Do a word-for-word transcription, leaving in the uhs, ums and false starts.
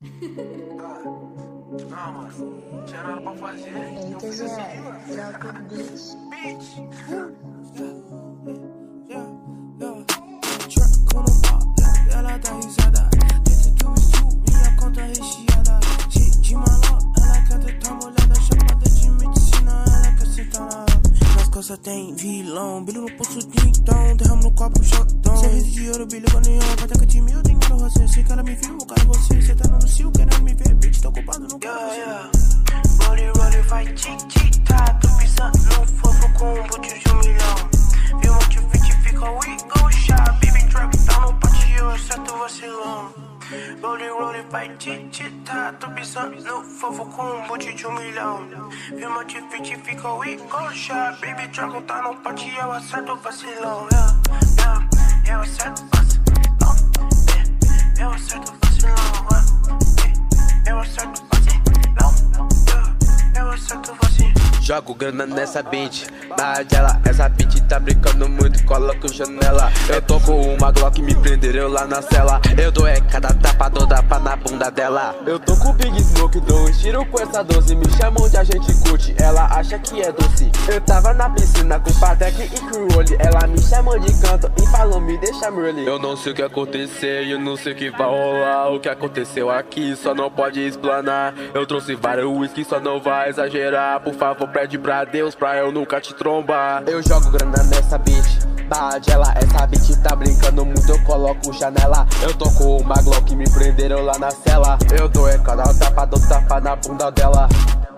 Não, mano, não tinha nada pra fazer. Eu fiz assim, mano. Troca o beat. Truck on the block, ela dá risada. Tenta do estúdio, minha conta recheada. Cheio de maló, ela canta, tá molhada. Chamada de medicina, ela quer sentar na água. Nas costas tem vilão, brilho no pulso de então. Derramo no copo, shotão. Sorriso de ouro, brilho com neon. Pataca de mil, dinheiro, você. Sei que ela me viu, o cara você. Cê tá no cio, querendo me ver. Bitch, tô ocupado, não quero você. Yeah, yeah. Rolly, rolly, vai tic-tic-tá. Tô pisando no fofo com um boot de um milhão. Viu onde o fit fica, we go shot. Baby truck tá no patio, acerto vacilão. Rolly, rolly, vai tic-tic-tá. Tô pisando no fofo com um boot de um milhão. Viu onde o fit fica, we go shot. Baby truck tá no patio, acerto vacilão. Yeah, yeah, eu acerto vacilão. Yeah, eu acerto vacilão. Yeah, eu acerto vacilão. Eu acerto você. Jogo grana nessa beat, na dela, essa beat tá brincando muito, coloco janela. Eu tô com uma Glock, me prenderam lá na cela. Eu dou é cada tapa, dou tapa na bunda dela. Eu tô com o Big Smoke, dou um tiro com essa doze. Me chamam de agente curte, ela acha que é doce. Eu tava na piscina com Patek e Crowley. Ela me chamou de canto e falou, me deixa Merle. Eu não sei o que aconteceu, eu não sei o que vai rolar. O que aconteceu aqui só não pode explanar. Eu trouxe vários whisky, só não vai exagerar. Por favor, pede pra Deus pra eu nunca te trombar. Eu jogo grana nessa beat, Badela, essa beat tá brincando muito, eu coloco janela. Eu tô com uma Glock, me prenderam lá na cela. Eu dou é cada tapa, dou tapa na bunda dela.